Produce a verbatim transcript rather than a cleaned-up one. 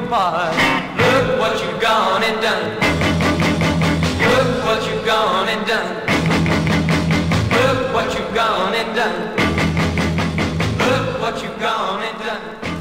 apart. Look what you've gone and done. Look what you've gone and done. Look what you've gone and done. Look what you've gone and done.